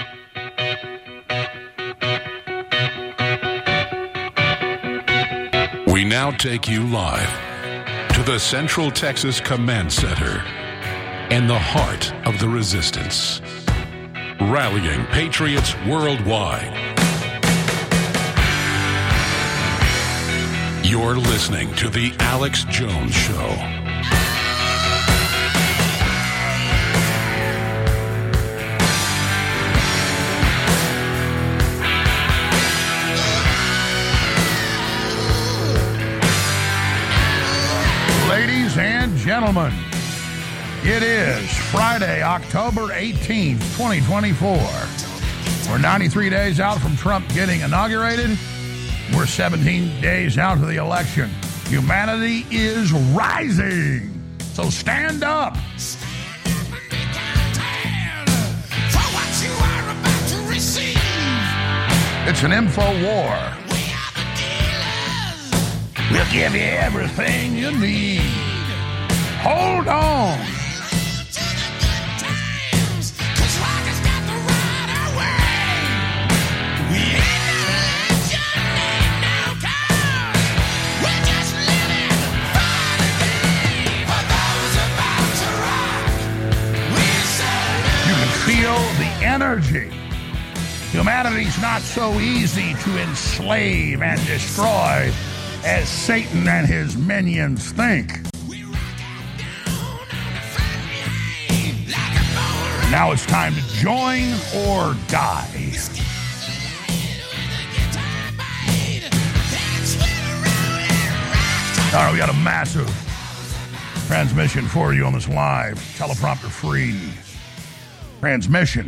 We now take you live to the Central Texas Command Center and the heart of the resistance, rallying patriots worldwide. You're listening to The Alex Jones Show. Ladies and gentlemen, it is Friday, October 18th, 2024. We're 93 days out from Trump getting inaugurated. We're 17 days out of the election. Humanity is rising. So stand up. It's an info war. We'll give you everything you need. Hold on. You can feel the energy. Humanity's not so easy to enslave and destroy as Satan and his minions think. Now it's time to join or die. All right, we got a massive transmission for you on this live, teleprompter-free transmission.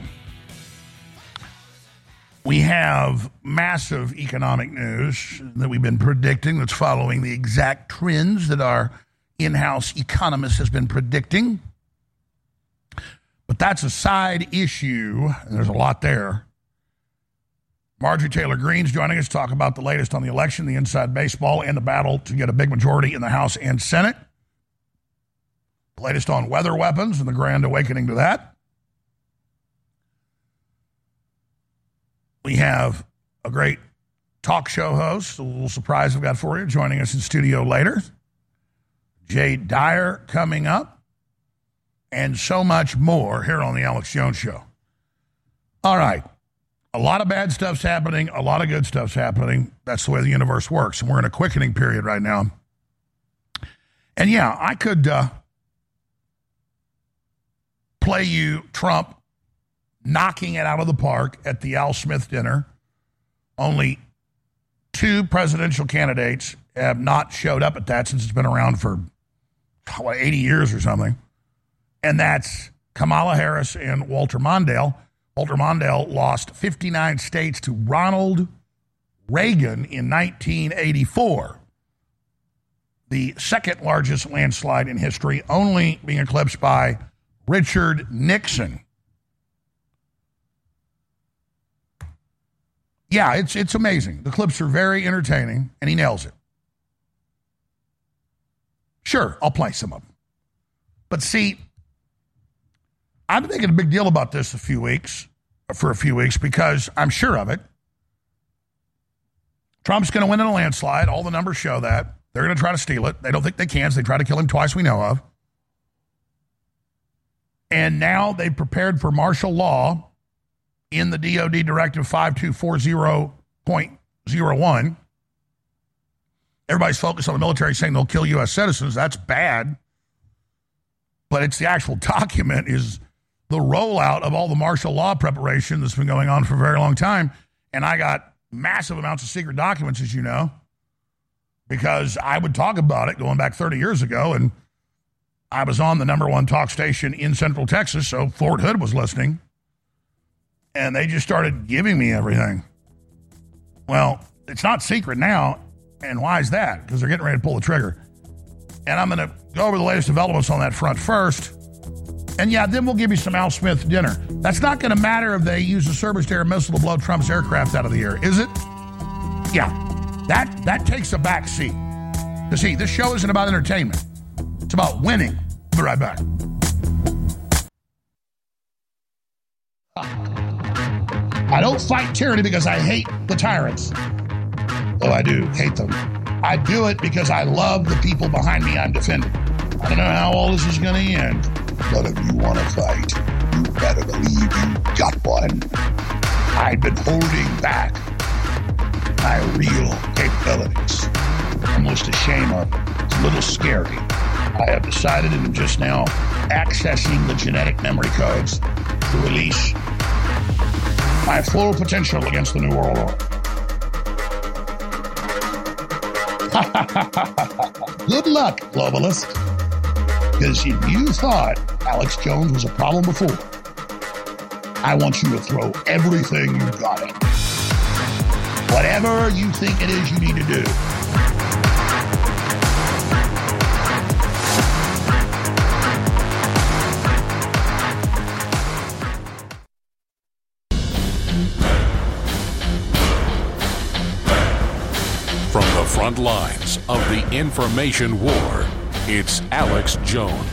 We have massive economic news that we've been predicting that's following the exact trends that our in-house economist has been predicting. But that's a side issue, and there's a lot there. Marjorie Taylor Greene's joining us to talk about the latest on the election, the inside baseball, and the battle to get a big majority in the House and Senate. The latest on weather weapons and the grand awakening to that. We have a great talk show host, a little surprise I've got for you, joining us in studio later. Jay Dyer coming up, and so much more here on the Alex Jones Show. All right. A lot of bad stuff's happening. A lot of good stuff's happening. That's the way the universe works, and we're in a quickening period right now. And yeah, I could play you Trump knocking it out of the park at the Al Smith dinner. Only 2 presidential candidates have not showed up at that since it's been around for 80 years or something. And that's Kamala Harris and Walter Mondale. Walter Mondale lost 59 states to Ronald Reagan in 1984. The second largest landslide in history, only being eclipsed by Richard Nixon. Yeah, it's amazing. The clips are very entertaining, and he nails it. Sure, I'll play some of them. But see, I've been making a big deal about this for a few weeks, because I'm sure of it. Trump's going to win in a landslide. All the numbers show that. They're going to try to steal it. They don't think they can, so they try to kill him twice we know of. And now they've prepared for martial law in the DOD Directive 5240.01. Everybody's focused on the military saying they'll kill U.S. citizens. That's bad. But it's the actual document is the rollout of all the martial law preparation that's been going on for a very long time. And I got massive amounts of secret documents, as you know, because I would talk about it going back 30 years ago, and I was on the #1 talk station in Central Texas, so Fort Hood was listening. And they just started giving me everything. Well, it's not secret now. And why is that? Because they're getting ready to pull the trigger. And I'm going to go over the latest developments on that front first. And yeah, then we'll give you some Al Smith dinner. That's not going to matter if they use a surface-to-air missile to blow Trump's aircraft out of the air, is it? Yeah, that takes a back seat. Because see, this show isn't about entertainment. It's about winning. We'll be right back. I don't fight tyranny because I hate the tyrants. Though I do hate them. I do it because I love the people behind me I'm defending. I don't know how all this is going to end, but if you want to fight, you better believe you got one. I've been holding back my real capabilities. Almost a shame of it. It's a little scary. I have decided and am just now accessing the genetic memory codes to release my full potential against the New World Order. Good luck, globalist. Because if you thought Alex Jones was a problem before, I want you to throw everything you've got at it. Whatever you think it is you need to do. From the front lines of the information war, it's Alex Jones.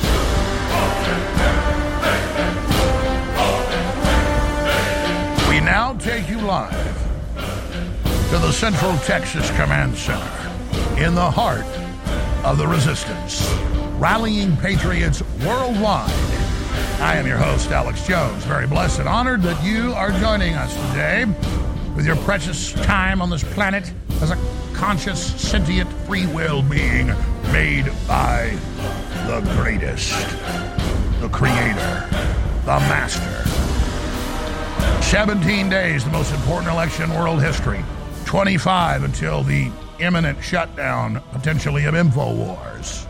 We now take you live to the Central Texas Command Center in the heart of the resistance, rallying patriots worldwide. I am your host, Alex Jones. Very blessed and honored that you are joining us today with your precious time on this planet as a conscious, sentient, free will being made by the greatest, the creator, the master. 17 days, the most important election in world history. 25 until the imminent shutdown, potentially, of InfoWars.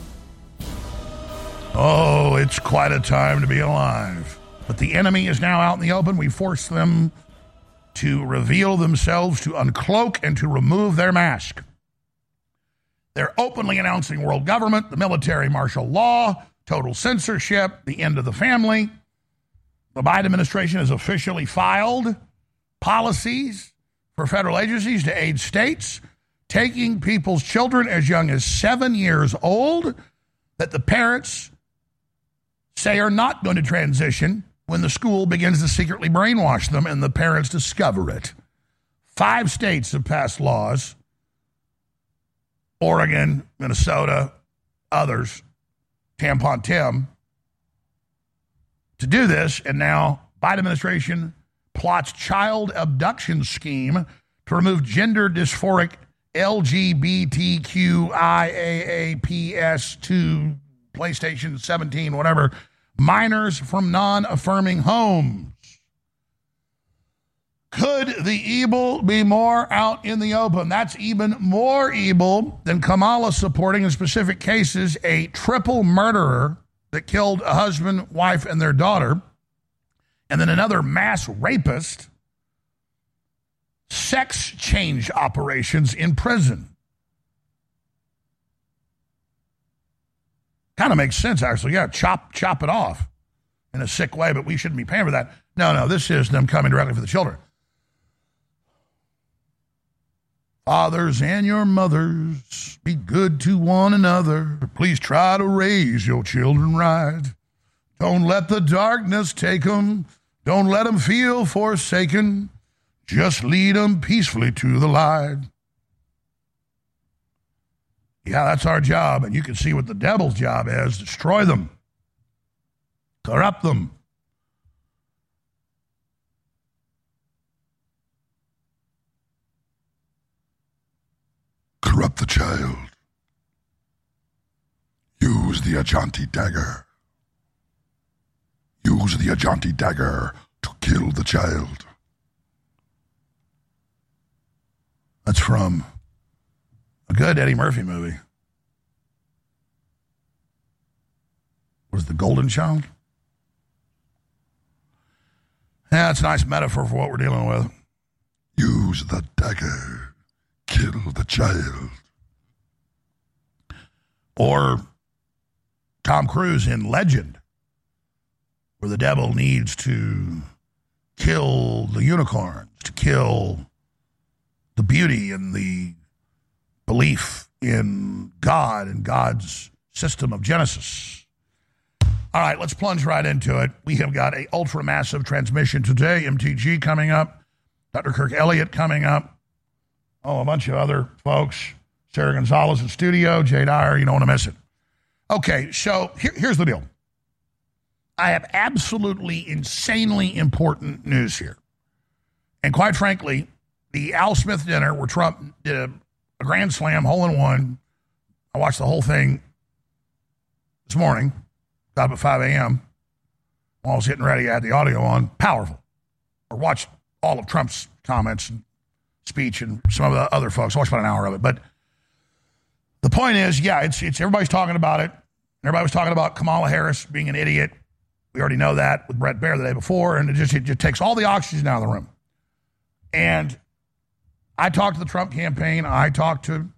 Oh, it's quite a time to be alive. But the enemy is now out in the open. We force them to reveal themselves, to uncloak, and to remove their mask. They're openly announcing world government, the military martial law, total censorship, the end of the family. The Biden administration has officially filed policies for federal agencies to aid states, taking people's children as young as 7 years old that the parents say are not going to transition when the school begins to secretly brainwash them and the parents discover it. 5 states have passed laws, Oregon, Minnesota, others, Tampon Tim, to do this, and now Biden administration plots child abduction scheme to remove gender dysphoric LGBTQIAAPS2 PlayStation 17, whatever, minors from non-affirming homes. Could the evil be more out in the open? That's even more evil than Kamala supporting, in specific cases, a triple murderer that killed a husband, wife, and their daughter, and then another mass rapist, sex change operations in prison. Kind of makes sense, actually. Yeah, chop it off in a sick way, but we shouldn't be paying for that. No, this is them coming directly for the children. Fathers and your mothers, be good to one another. Please try to raise your children right. Don't let the darkness take them. Don't let them feel forsaken. Just lead them peacefully to the light. Yeah, that's our job, and you can see what the devil's job is. Destroy them. Corrupt them. Corrupt the child. Use the Ajanti dagger. Use the Ajanti dagger to kill the child. That's from a good Eddie Murphy movie. Was The Golden Child? Yeah, it's a nice metaphor for what we're dealing with. Use the dagger. Kill the child. Or Tom Cruise in Legend, where the devil needs to kill the unicorns, to kill the beauty and the belief in God and God's system of Genesis. All right, let's plunge right into it. We have got a ultra-massive transmission today, MTG coming up, Dr. Kirk Elliott coming up, a bunch of other folks, Sarah Gonzalez in studio, Jay Dyer, you don't want to miss it. Okay, so here's the deal. I have absolutely insanely important news here. And quite frankly, the Al Smith dinner where Trump did a grand slam, hole-in-one. I watched the whole thing this morning, got up at 5 a.m. While I was getting ready, I had the audio on. Powerful. Or watched all of Trump's comments and speech and some of the other folks. I watched about an hour of it. But the point is, yeah, it's everybody's talking about it. Everybody was talking about Kamala Harris being an idiot. We already know that with Brett Baer the day before, and it just takes all the oxygen out of the room. And I talked to the Trump campaign. I talked to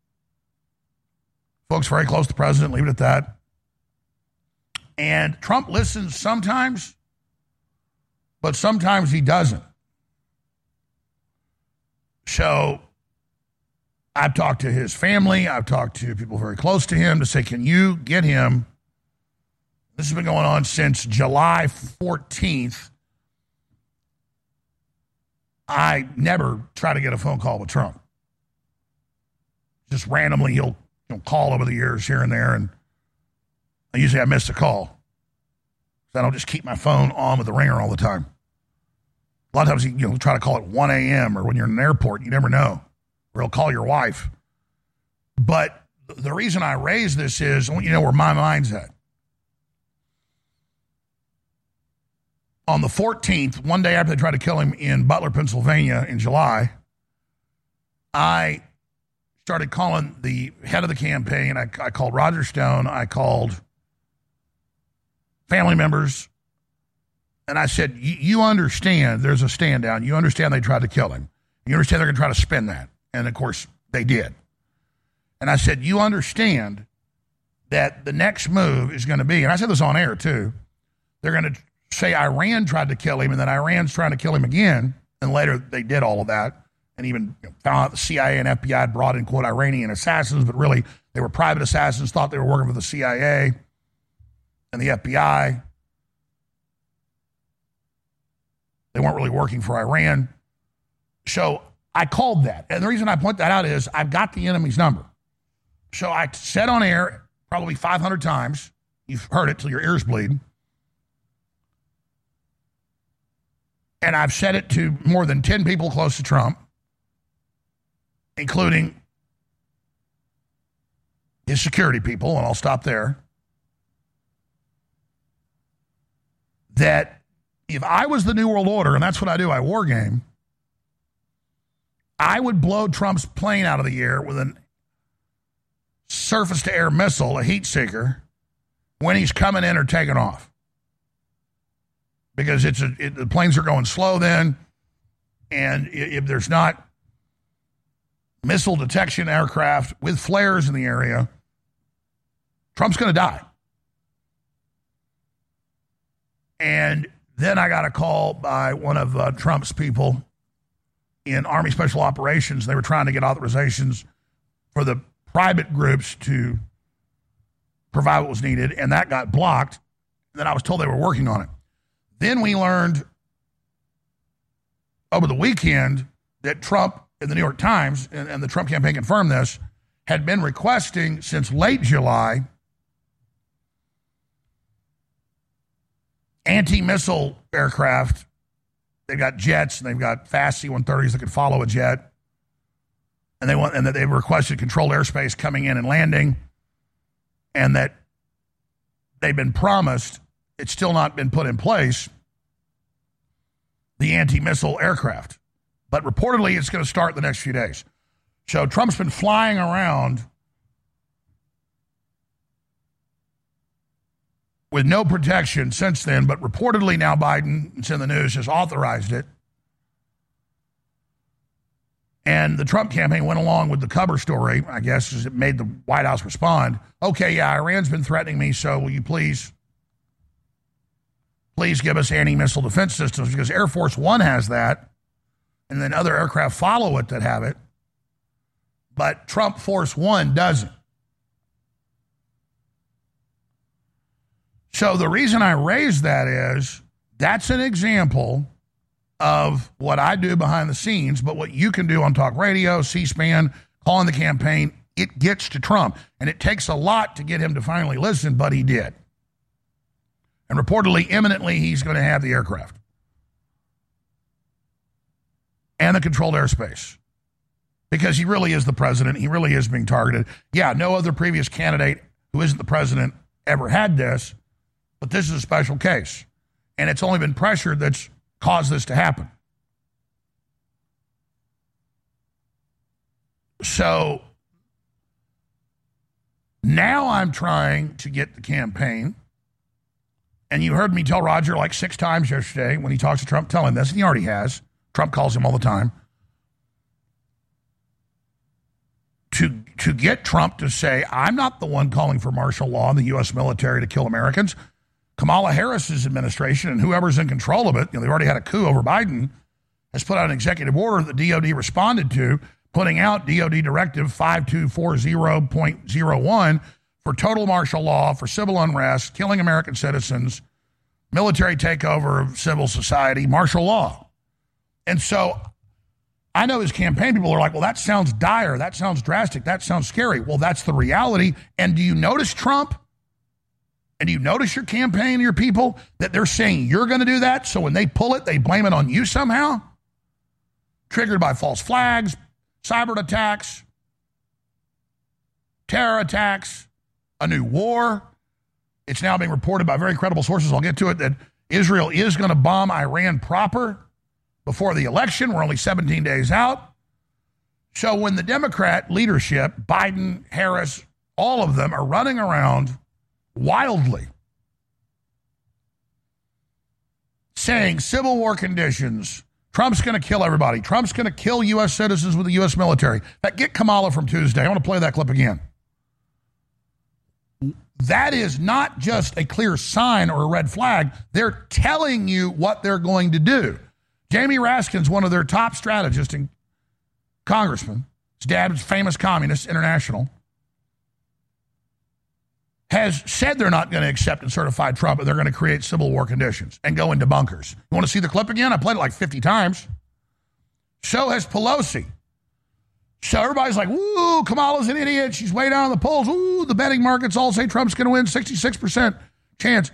folks very close to the president, leave it at that. And Trump listens sometimes, but sometimes he doesn't. So I've talked to his family. I've talked to people very close to him to say, can you get him? This has been going on since July 14th. I never try to get a phone call with Trump. Just randomly, he'll call over the years here and there, and I miss a call. So I don't just keep my phone on with the ringer all the time. A lot of times he'll try to call at 1 a.m. or when you're in an airport, you never know. Or he'll call your wife. But the reason I raise this is I want you to know where my mind's at. On the 14th, one day after they tried to kill him in Butler, Pennsylvania in July, I started calling the head of the campaign. I called Roger Stone. I called family members. And I said, you understand there's a stand down. You understand they tried to kill him. You understand they're going to try to spin that. And, of course, they did. And I said, you understand that the next move is going to be, and I said this on air, too, they're going to say Iran tried to kill him, and then Iran's trying to kill him again, and later they did all of that, and even found out the CIA and FBI had brought in, quote, Iranian assassins, but really they were private assassins, thought they were working for the CIA and the FBI. They weren't really working for Iran. So I called that, and the reason I point that out is I've got the enemy's number. So I said on air probably 500 times, you've heard it till your ears bleed, and I've said it to more than 10 people close to Trump, including his security people, and I'll stop there, that if I was the New World Order, and that's what I do, I war game, I would blow Trump's plane out of the air with a surface-to-air missile, a heat seeker, when he's coming in or taking off. Because the planes are going slow then, and if there's not missile detection aircraft with flares in the area, Trump's going to die. And then I got a call by one of Trump's people in Army Special Operations. They were trying to get authorizations for the private groups to provide what was needed, and that got blocked. And then I was told they were working on it. Then we learned over the weekend that Trump, in the New York Times, and the Trump campaign confirmed this, had been requesting since late July anti-missile aircraft. They've got jets, and they've got fast C-130s that could follow a jet. And that they requested controlled airspace coming in and landing, and that they've been promised, it's still not been put in place, the anti-missile aircraft. But reportedly, it's going to start in the next few days. So Trump's been flying around with no protection since then, but reportedly now Biden, it's in the news, has authorized it. And the Trump campaign went along with the cover story, I guess, as it made the White House respond. Okay, yeah, Iran's been threatening me, so will you please give us anti-missile defense systems, because Air Force One has that, and then other aircraft follow it that have it. But Trump Force One doesn't. So the reason I raise that is that's an example of what I do behind the scenes, but what you can do on talk radio, C-SPAN, calling the campaign, it gets to Trump. And it takes a lot to get him to finally listen, but he did. And reportedly, imminently, he's going to have the aircraft and the controlled airspace because he really is the president. He really is being targeted. Yeah, no other previous candidate who isn't the president ever had this, but this is a special case. And it's only been pressure that's caused this to happen. So now I'm trying to get the campaign, and you heard me tell Roger like 6 times yesterday when he talks to Trump, tell him this, and he already has. Trump calls him all the time. To get Trump to say, I'm not the one calling for martial law in the U.S. military to kill Americans. Kamala Harris's administration and whoever's in control of it, they've already had a coup over Biden, has put out an executive order that the DOD responded to, putting out DOD Directive 5240.01 for total martial law, for civil unrest, killing American citizens, military takeover of civil society, martial law. And so I know his campaign people are like, well, that sounds dire. That sounds drastic. That sounds scary. Well, that's the reality. And do you notice Trump? And do you notice your campaign, your people, that they're saying you're going to do that? So when they pull it, they blame it on you somehow? Triggered by false flags, cyber attacks, terror attacks, a new war. It's now being reported by very credible sources, I'll get to it, that Israel is going to bomb Iran proper before the election. We're only 17 days out. So when the Democrat leadership, Biden, Harris, all of them are running around wildly saying civil war conditions, Trump's going to kill everybody. Trump's going to kill U.S. citizens with the U.S. military. Get Kamala from Tuesday. I want to play that clip again. That is not just a clear sign or a red flag. They're telling you what they're going to do. Jamie Raskin's one of their top strategists and congressman. His dad was famous communist, international. Has said they're not going to accept and certify Trump, but they're going to create civil war conditions and go into bunkers. You want to see the clip again? I played it like 50 times. So has Pelosi. So everybody's like, woo, Kamala's an idiot. She's way down in the polls. Ooh, the betting markets all say Trump's going to win, 66% chance.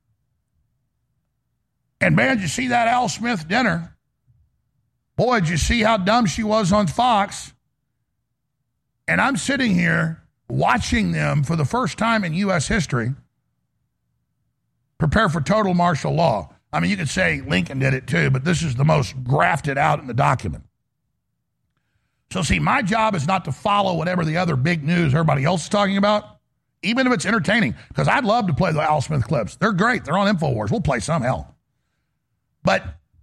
And man, did you see that Al Smith dinner? Boy, did you see how dumb she was on Fox? And I'm sitting here watching them for the first time in U.S. history prepare for total martial law. I mean, you could say Lincoln did it too, but this is the most grafted out in the document. So see, my job is not to follow whatever the other big news everybody else is talking about, even if it's entertaining, because I'd love to play the Al Smith clips. They're great. They're on InfoWars. We'll play some, hell. But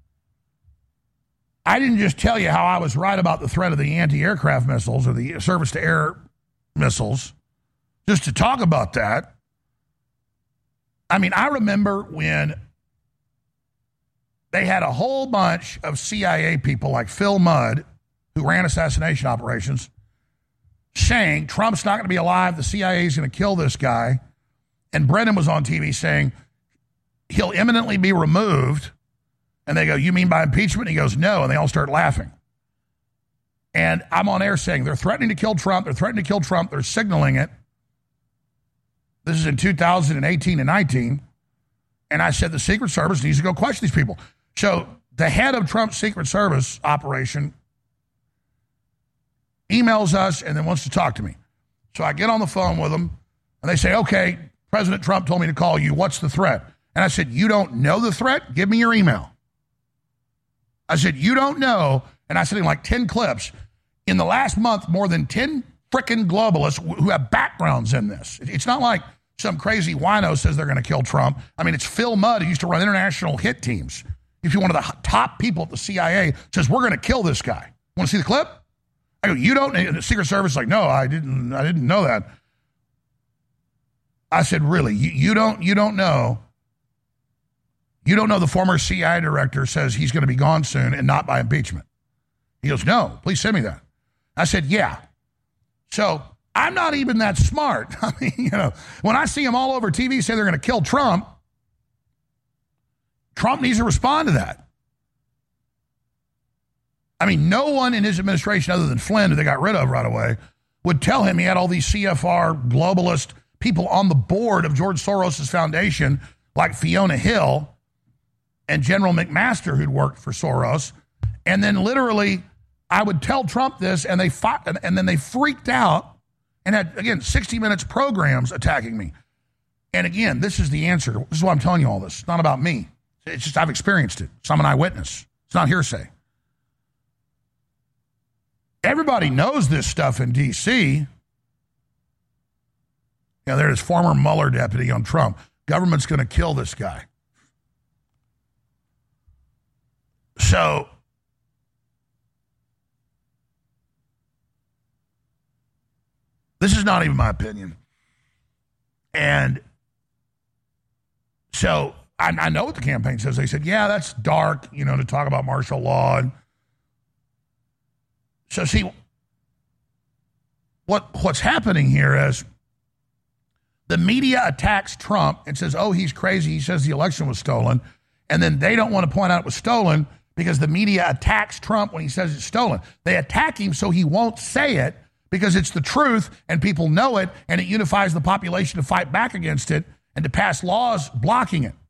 I didn't just tell you how I was right about the threat of the anti-aircraft missiles or the surface-to-air missiles, just to talk about that. I mean, I remember when they had a whole bunch of CIA people like Phil Mudd, who ran assassination operations, saying Trump's not going to be alive, the CIA is going to kill this guy. And Brennan was on TV saying he'll imminently be removed. And they go, you mean by impeachment? And he goes, no. And they all start laughing. And I'm on air saying they're threatening to kill Trump. They're threatening to kill Trump. They're signaling it. This is in 2018 and 19. And I said the Secret Service needs to go question these people. So the head of Trump's Secret Service operation emails us and then wants to talk to me. So I get on the phone with them and they say, okay, President Trump told me to call you. What's the threat? And I said, you don't know the threat? Give me your email. I said, you don't know. And I said in like 10 clips, in the last month, more than 10 frickin' globalists who have backgrounds in this. It's not like some crazy wino says they're going to kill Trump. I mean, it's Phil Mudd, who used to run international hit teams. If you're one of the top people at the CIA, says, we're going to kill this guy. Want to see the clip? I go, you don't? And the Secret Service is like, no, I didn't know that. I said, really? You don't know? You don't know the former CIA director says he's going to be gone soon and not by impeachment? He goes, no, please send me that. I said, yeah. So I'm not even that smart. I mean, when I see them all over TV say they're going to kill Trump, Trump needs to respond to that. I mean, no one in his administration other than Flynn, who they got rid of right away, would tell him he had all these CFR globalist people on the board of George Soros' foundation, like Fiona Hill and General McMaster, who'd worked for Soros. And then literally, I would tell Trump this, and they fought, and then they freaked out and had, again, 60 Minutes programs attacking me. And again, this is the answer. This is why I'm telling you all this. It's not about me. It's just I've experienced it. So I'm an eyewitness. It's not hearsay. Everybody knows this stuff in D.C. You know, there's former Mueller deputy on Trump. Government's going to kill this guy. So this is not even my opinion. And so I know what the campaign says. They said, yeah, that's dark, you know, to talk about martial law. And so see, what's happening here is the media attacks Trump and says, oh, he's crazy. He says the election was stolen. And then they don't want to point out it was stolen because the media attacks Trump when he says it's stolen. They attack him so he won't say it because it's the truth and people know it, and it unifies the population to fight back against it and to pass laws blocking it.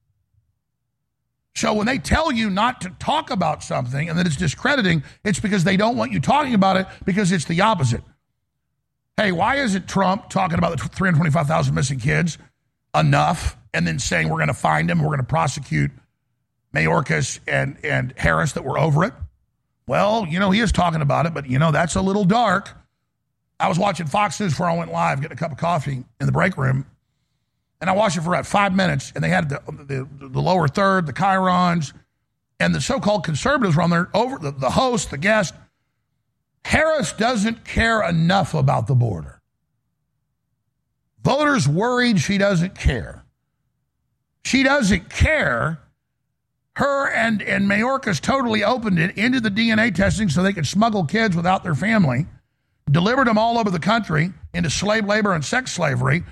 So when they tell you not to talk about something and that it's discrediting, it's because they don't want you talking about it because it's the opposite. Hey, why isn't Trump talking about the 325,000 missing kids enough and then saying we're going to find them, we're going to prosecute Mayorkas and Harris that were over it? Well, you know, he is talking about it, but, you know, that's a little dark. I was watching Fox News before I went live, getting a cup of coffee in the break room, and I watched it for about 5 minutes, and they had the lower third, the chyrons, and the so-called conservatives were on there, over the host, the guest. Harris doesn't care enough about the border. Voters worried she doesn't care. She doesn't care. Her and Mayorkas totally opened it into the DNA testing so they could smuggle kids without their family, delivered them all over the country into slave labor and sex slavery.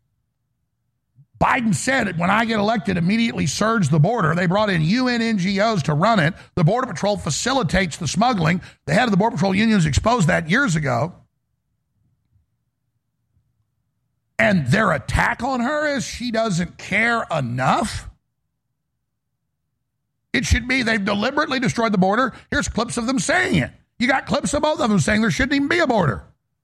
Biden said, when I get elected, immediately surge the border. They brought in UN NGOs to run it. The Border Patrol facilitates the smuggling. The head of the Border Patrol unions exposed that years ago. And their attack on her is she doesn't care enough. It should be they've deliberately destroyed the border. Here's clips of them saying it. You got clips of both of them saying there shouldn't even be a border.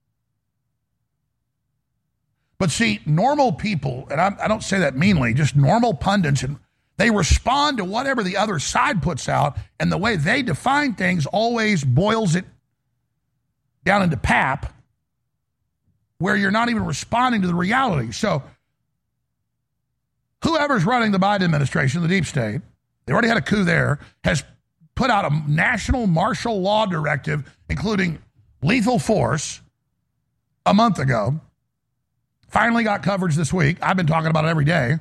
But see, normal people, and I don't say that meanly, just normal pundits, and they respond to whatever the other side puts out, and the way they define things always boils it down into pap, where you're not even responding to the reality. So whoever's running the Biden administration, the deep state, they already had a coup there, has put out a national martial law directive, including lethal force, a month ago. Finally got coverage this week. I've been talking about it every day.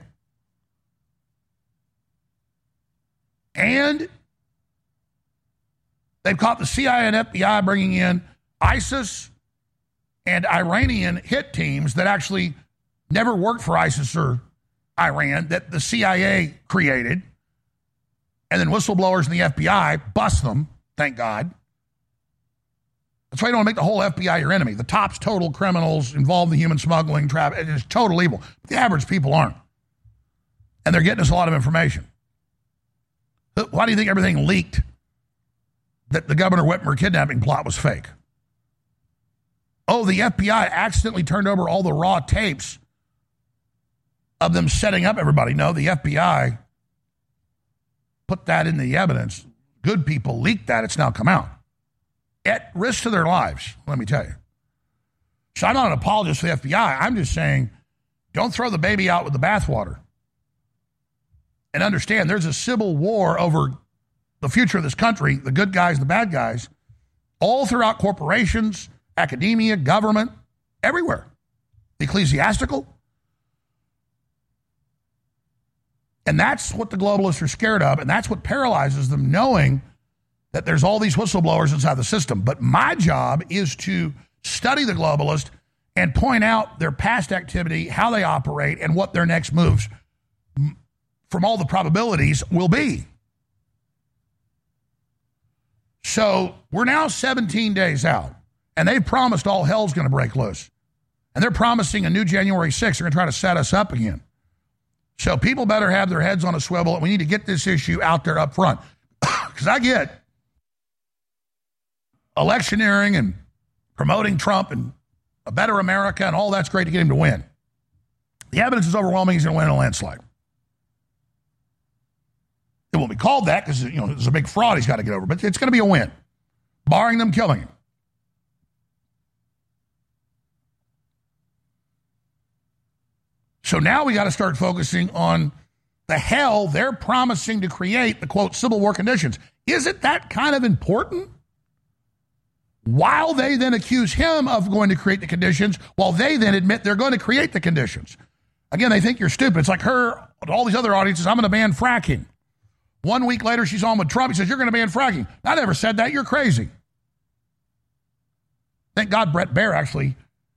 And they've caught the CIA and FBI bringing in ISIS and Iranian hit teams that actually never worked for ISIS or Iran, that the CIA created. And then whistleblowers in the FBI bust them, thank God. That's why you don't make the whole FBI your enemy. The top's total criminals involved in human smuggling, trafficking. It is total evil. But the average people aren't. And they're getting us a lot of information. Why do you think everything leaked that the Governor Whitmer kidnapping plot was fake? Oh, the FBI accidentally turned over all the raw tapes of them setting up everybody. No, the FBI put that in the evidence. Good people leaked that. It's now come out. At risk to their lives, let me tell you. So I'm not an apologist for the FBI. I'm just saying, don't throw the baby out with the bathwater. And understand, there's a civil war over the future of this country, the good guys, the bad guys, all throughout corporations, academia, government, everywhere. The ecclesiastical. And that's what the globalists are scared of, and that's what paralyzes them, knowing that there's all these whistleblowers inside the system. But my job is to study the globalist and point out their past activity, how they operate, and what their next moves from all the probabilities, will be. So we're now 17 days out, and they've promised all hell's going to break loose. And they're promising a new January 6th. They're going to try to set us up again. So people better have their heads on a swivel, and we need to get this issue out there up front. Because I get electioneering and promoting Trump and a better America and all that's great to get him to win. The evidence is overwhelming. He's going to win in a landslide. It won't be called that because, there's a big fraud he's got to get over, but it's going to be a win, barring them killing him. So now we got to start focusing on the hell they're promising to create, the quote, civil war conditions. Is it that kind of important? While they then accuse him of going to create the conditions, while they then admit they're going to create the conditions. Again, they think you're stupid. It's like her, all these other audiences, I'm going to ban fracking. 1 week later, she's on with Trump. He says, you're going to ban fracking. I never said that. You're crazy. Thank God Brett Baer actually,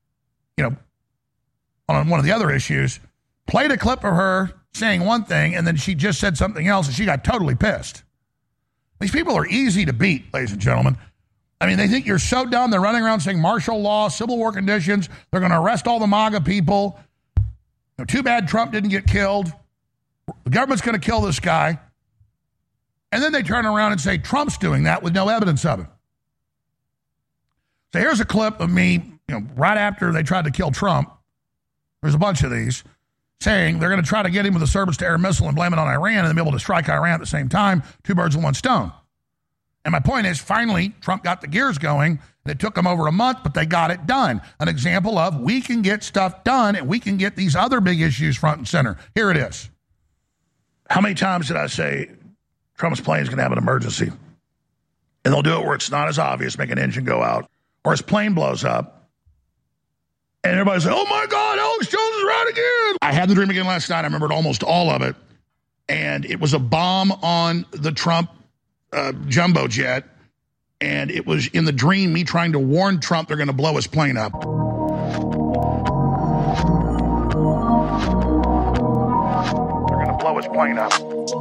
on one of the other issues, played a clip of her saying one thing, and then she just said something else, and she got totally pissed. These people are easy to beat, ladies and gentlemen. I mean, they think you're so dumb. They're running around saying martial law, civil war conditions. They're going to arrest all the MAGA people. Too bad Trump didn't get killed. The government's going to kill this guy. And then they turn around and say Trump's doing that with no evidence of it. So here's a clip of me, right after they tried to kill Trump. There's a bunch of these saying they're going to try to get him with a surface-to-air missile and blame it on Iran and then be able to strike Iran at the same time. 2 birds with 1 stone. And my point is, finally, Trump got the gears going, and it took them over a month, but they got it done. An example of we can get stuff done, and we can get these other big issues front and center. Here it is. How many times did I say Trump's plane is going to have an emergency? And they'll do it where it's not as obvious, make an engine go out, or his plane blows up. And everybody's like, oh, my God, Alex Jones is right again. I had the dream again last night. I remembered almost all of it. And it was a bomb on the Trump jumbo jet. And it was in the dream me trying to warn Trump they're going to blow his plane up. They're going to blow his plane up.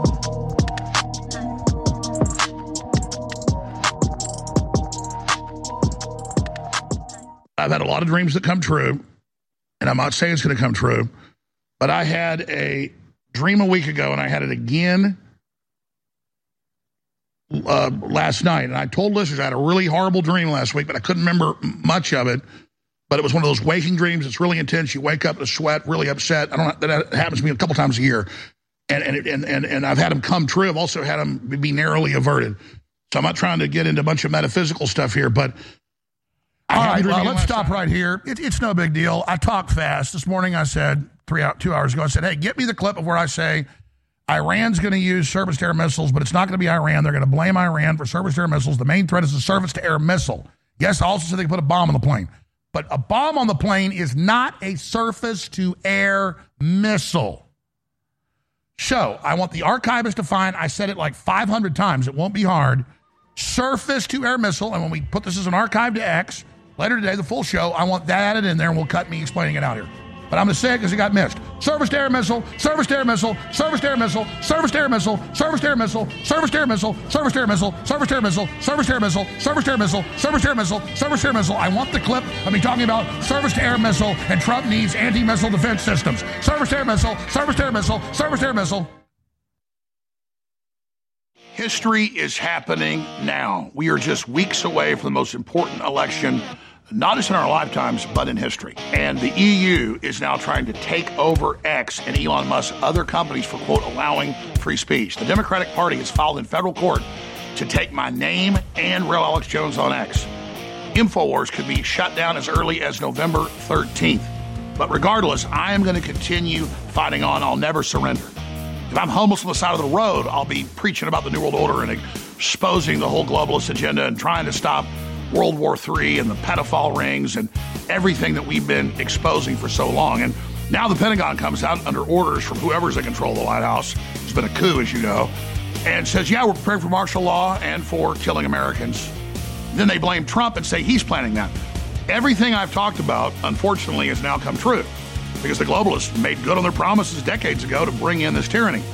I've had a lot of dreams that come true, and I'm not saying it's going to come true, but I had a dream a week ago, and I had it again last night. And I told listeners I had a really horrible dream last week, but I couldn't remember much of it. But it was one of those waking dreams. It's really intense. You wake up in a sweat, really upset. That happens to me a couple times a year. And I've had them come true. I've also had them be narrowly averted. So I'm not trying to get into a bunch of metaphysical stuff here, but all right, let's stop right here. It's no big deal. I talk fast. This morning I said, 2 hours ago, I said, hey, get me the clip of where I say Iran's going to use surface-to-air missiles, but it's not going to be Iran. They're going to blame Iran for surface-to-air missiles. The main threat is a surface-to-air missile. Yes, I also said they put a bomb on the plane. But a bomb on the plane is not a surface-to-air missile. So I want the archivist to find, I said it like 500 times. It won't be hard. Surface-to-air missile. And when we put this as an archive to X, later today, the full show, I want that added in there, and we'll cut me explaining it out here. But I'm going to say it because it got missed. Surface-to-air missile, surface-to-air missile, surface-to-air missile, surface-to-air missile, surface-to-air missile, surface-to-air missile, surface-to-air missile, surface-to-air missile, surface-to-air missile, surface-to-air missile, surface-to-air missile, surface-to-air missile. I want the clip of me talking about surface-to-air missile, and Trump needs anti-missile defense systems. Surface-to-air missile, surface-to-air missile, surface-to-air missile. History is happening now. We are just weeks away from the most important election, not just in our lifetimes, but in history. And the EU is now trying to take over X and Elon Musk's other companies for, quote, allowing free speech. The Democratic Party has filed in federal court to take my name and Real Alex Jones on X. InfoWars could be shut down as early as November 13th. But regardless, I am going to continue fighting on. I'll never surrender. If I'm homeless on the side of the road, I'll be preaching about the New World Order and exposing the whole globalist agenda and trying to stop World War III and the pedophile rings and everything that we've been exposing for so long. And now the Pentagon comes out under orders from whoever's in control of the White House. It's been a coup, as you know, and says, yeah, we're prepared for martial law and for killing Americans. Then they blame Trump and say he's planning that. Everything I've talked about, unfortunately, has now come true because the globalists made good on their promises decades ago to bring in this tyranny.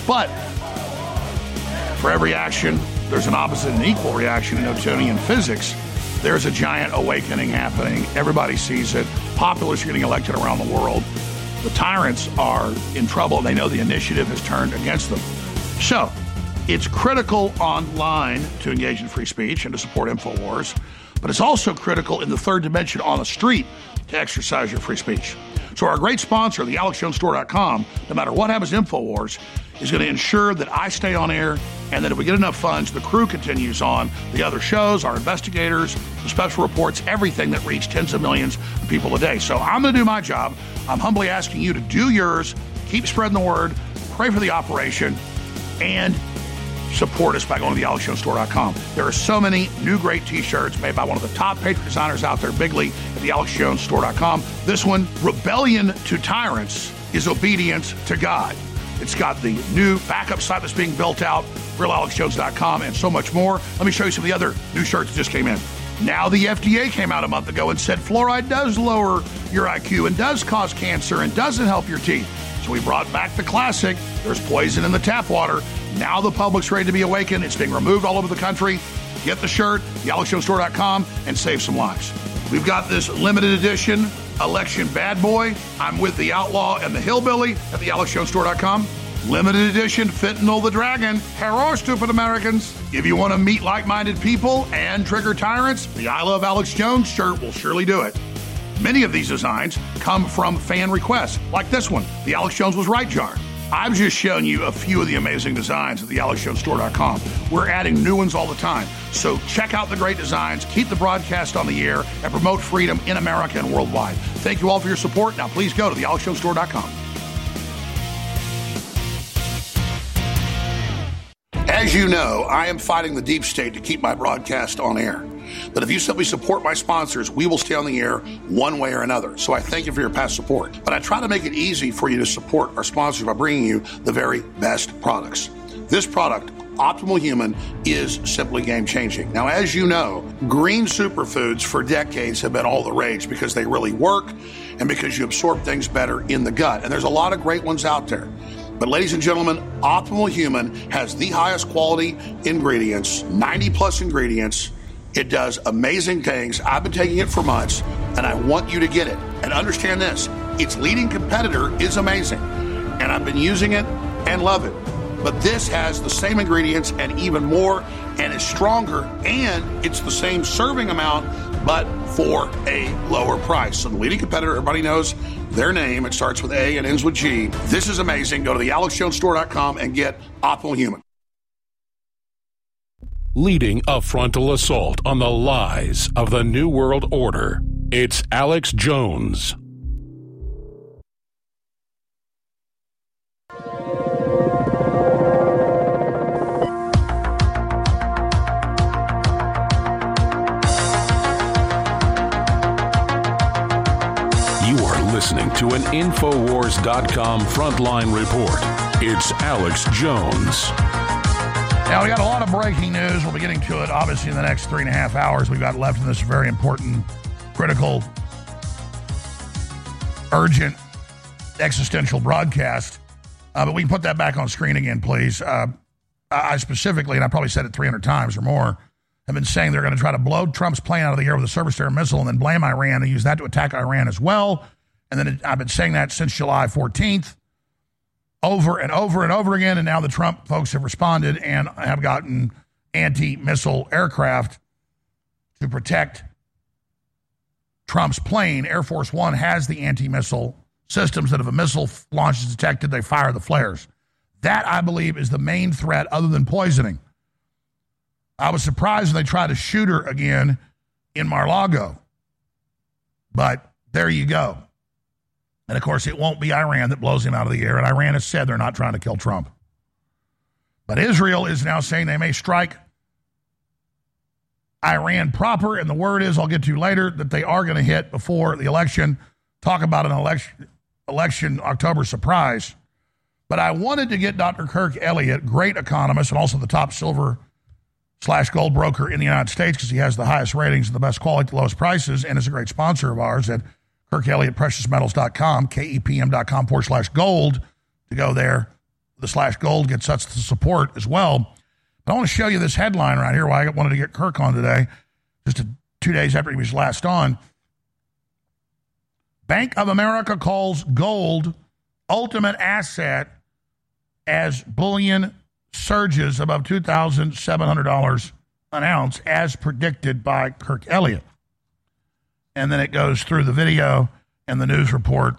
But for every action, there's an opposite and equal reaction in Newtonian physics. There's a giant awakening happening. Everybody sees it. Populists are getting elected around the world. The tyrants are in trouble. They know the initiative has turned against them. So it's critical online to engage in free speech and to support InfoWars, but it's also critical in the third dimension on the street to exercise your free speech. So our great sponsor, the AlexJonesStore.com, no matter what happens to InfoWars, is going to ensure that I stay on air and that if we get enough funds, the crew continues on. The other shows, our investigators, the special reports, everything that reach tens of millions of people a day. So I'm going to do my job. I'm humbly asking you to do yours, keep spreading the word, pray for the operation, and support us by going to the AlexJonesStore.com. There are so many new great T-shirts made by one of the top patriot designers out there, Bigley, at the AlexJonesStore.com. This one, Rebellion to Tyrants is Obedience to God. It's got the new backup site that's being built out, RealAlexJones.com, and so much more. Let me show you some of the other new shirts that just came in. Now the FDA came out a month ago and said fluoride does lower your IQ and does cause cancer and doesn't help your teeth. So we brought back the classic. There's poison in the tap water. Now the public's ready to be awakened. It's being removed all over the country. Get the shirt, thealexjonesstore.com, and save some lives. We've got this limited edition election bad boy. I'm with the outlaw and the hillbilly at thealexjonesstore.com. Limited edition Fentanyl the Dragon. Hello, stupid Americans. If you want to meet like-minded people and trigger tyrants, the I Love Alex Jones shirt will surely do it. Many of these designs come from fan requests, like this one, the Alex Jones Was Right jar. I've just shown you a few of the amazing designs at thealexjonesstore.com. We're adding new ones all the time. So check out the great designs, keep the broadcast on the air, and promote freedom in America and worldwide. Thank you all for your support. Now please go to thealexjonesstore.com. As you know, I am fighting the deep state to keep my broadcast on air. But if you simply support my sponsors, we will stay on the air one way or another. So I thank you for your past support. But I try to make it easy for you to support our sponsors by bringing you the very best products. This product, Optimal Human, is simply game-changing. Now, as you know, green superfoods for decades have been all the rage because they really work and because you absorb things better in the gut. And there's a lot of great ones out there. But ladies and gentlemen, Optimal Human has the highest quality ingredients, 90-plus ingredients. It does amazing things. I've been taking it for months, and I want you to get it. And understand this, its leading competitor is amazing, and I've been using it and love it. But this has the same ingredients and even more, and is stronger, and it's the same serving amount, but for a lower price. So the leading competitor, everybody knows their name. It starts with A and ends with G. This is amazing. Go to thealexjonesstore.com and get Optimal Human. Leading a frontal assault on the lies of the New World Order, it's Alex Jones. You are listening to an Infowars.com frontline report. It's Alex Jones. Now, we got a lot of breaking news. We'll be getting to it, obviously, in the next 3.5 hours we've got left in this very important, critical, urgent, existential broadcast. But we can put that back on screen again, please. I specifically, and I probably said it 300 times or more, have been saying they're going to try to blow Trump's plane out of the air with a surface-to-air missile and then blame Iran and use that to attack Iran as well. And then I've been saying that since July 14th. Over and over and over again, and now the Trump folks have responded and have gotten anti-missile aircraft to protect Trump's plane. Air Force One has the anti-missile systems that if a missile launch is detected, they fire the flares. That, I believe, is the main threat other than poisoning. I was surprised when they tried to shoot her again in Mar-a-Lago. But there you go. And, of course, it won't be Iran that blows him out of the air. And Iran has said they're not trying to kill Trump. But Israel is now saying they may strike Iran proper. And the word is, I'll get to later, that they are going to hit before the election. Talk about an election October surprise. But I wanted to get Dr. Kirk Elliott, great economist and also the top silver/gold broker in the United States because he has the highest ratings and the best quality at the lowest prices and is a great sponsor of ours at Kirk Elliott, preciousmetals.com, KEPM.com/gold to go there. the /gold gets such the support as well. But I want to show you this headline right here, why I wanted to get Kirk on today, just 2 days after he was last on. Bank of America calls gold ultimate asset as bullion surges above $2,700 an ounce, as predicted by Kirk Elliott. And then it goes through the video and the news report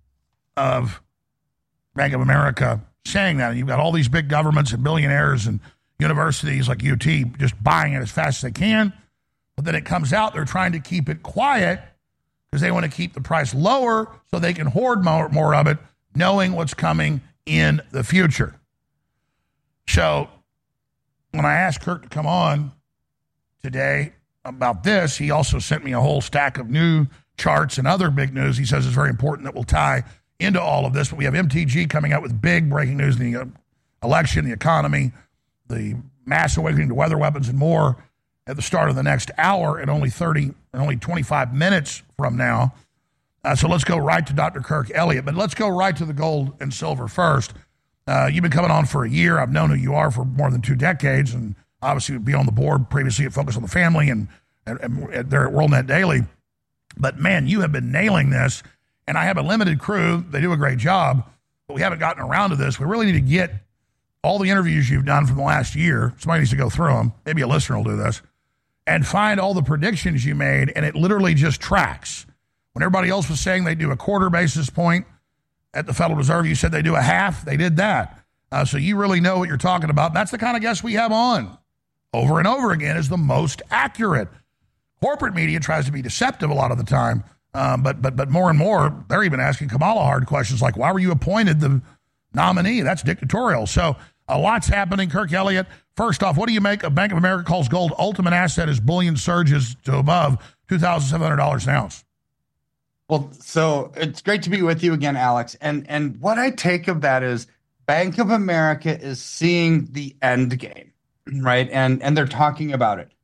of Bank of America saying that. And you've got all these big governments and billionaires and universities like UT just buying it as fast as they can. But then it comes out they're trying to keep it quiet because they want to keep the price lower so they can hoard more of it, knowing what's coming in the future. So when I asked Kirk to come on today about this, he also sent me a whole stack of new charts and other big news he says is very important that will tie into all of this. But we have MTG coming out with big breaking news in the election, the economy, the mass awakening to weather weapons, and more at the start of the next hour and only 25 minutes from now. So let's go right to Dr. Kirk Elliott. But let's go right to the gold and silver first. You've been coming on for a year. I've known who you are for more than 2 decades, and obviously would be on the board previously at Focus on the Family and there at WorldNet Daily. But, man, you have been nailing this, and I have a limited crew. They do a great job, but we haven't gotten around to this. We really need to get all the interviews you've done from the last year. Somebody needs to go through them. Maybe a listener will do this. And find all the predictions you made, and it literally just tracks. When everybody else was saying they do a quarter basis point at the Federal Reserve, you said they do a half. They did that. So you really know what you're talking about. That's the kind of guest we have on over and over again is the most accurate. Corporate media tries to be deceptive a lot of the time, but more and more, they're even asking Kamala hard questions like, why were you appointed the nominee? That's dictatorial. So a lot's happening. Kirk Elliott, first off, what do you make of Bank of America calls gold ultimate asset as bullion surges to above $2,700 an ounce? Well, so it's great to be with you again, Alex. And what I take of that is Bank of America is seeing the end game, right? And they're talking about it,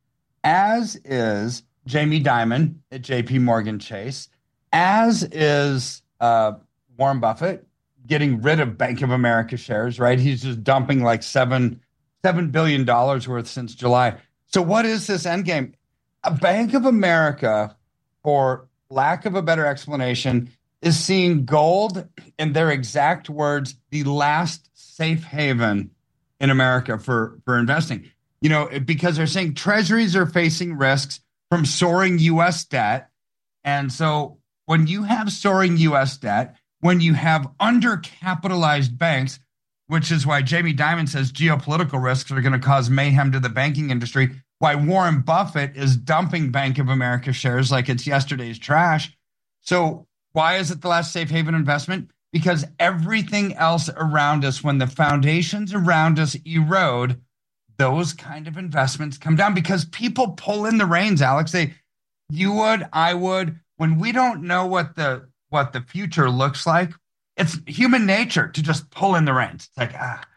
as is Jamie Dimon at JP Morgan Chase, as is Warren Buffett getting rid of Bank of America shares, right? He's just dumping like $7 billion worth since July. So what is this end game? A Bank of America, for lack of a better explanation, is seeing gold, in their exact words, the last safe haven in America for investing. You know, because they're saying treasuries are facing risks from soaring U.S. debt. And so when you have soaring U.S. debt, when you have undercapitalized banks, which is why Jamie Dimon says geopolitical risks are going to cause mayhem to the banking industry, why Warren Buffett is dumping Bank of America shares like it's yesterday's trash. So why is it the last safe haven investment? Because everything else around us, when the foundations around us erode, those kind of investments come down because people pull in the reins, Alex. You would, I would. When we don't know what the future looks like, it's human nature to just pull in the reins. It's like,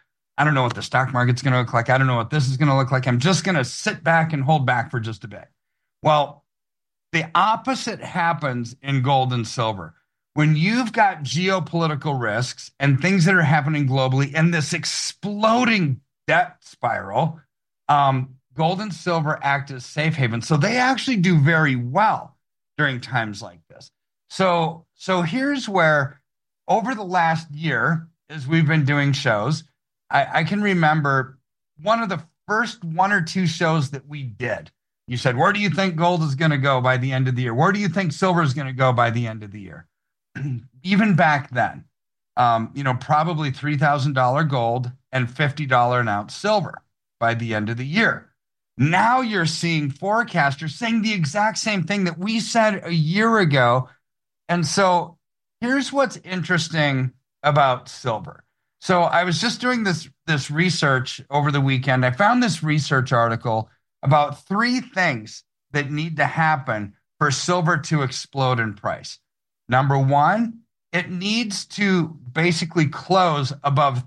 I don't know what the stock market's going to look like. I don't know what this is going to look like. I'm just going to sit back and hold back for just a bit. Well, the opposite happens in gold and silver. When you've got geopolitical risks and things that are happening globally and this exploding debt spiral, gold and silver act as safe havens. So they actually do very well during times like this. So here's where, over the last year, as we've been doing shows, I can remember one of the first 1 or 2 shows that we did. You said, where do you think gold is going to go by the end of the year? Where do you think silver is going to go by the end of the year? Even back then, probably $3,000 gold and $50 an ounce silver by the end of the year. Now you're seeing forecasters saying the exact same thing that we said a year ago. And so here's what's interesting about silver. So I was just doing this research over the weekend. I found this research article about 3 things that need to happen for silver to explode in price. Number 1, it needs to basically close above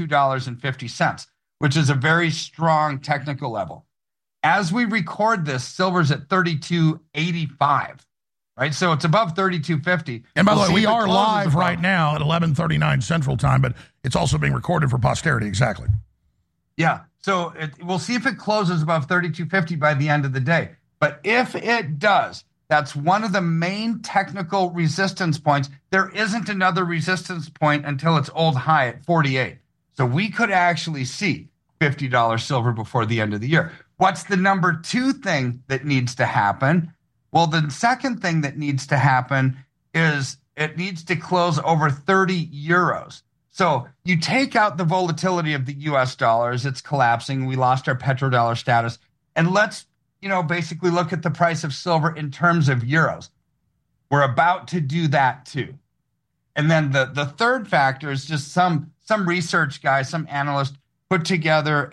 $32.50, which is a very strong technical level. As we record this, silver's at $32.85. right? So it's above 32.50. And by the way, we are live right now at 11:39 Central Time, but it's also being recorded for posterity. Exactly. Yeah. So we'll see if it closes above 32.50 by the end of the day. But if it does, that's one of the main technical resistance points. There isn't another resistance point until its old high at 48. So we could actually see $50 silver before the end of the year. What's the number two thing that needs to happen? Well, the second thing that needs to happen is it needs to close over 30 euros. So you take out the volatility of the US dollars, it's collapsing. We lost our petrodollar status. And let's, basically look at the price of silver in terms of euros. We're about to do that too. And then the third factor is just some research guys, some analysts put together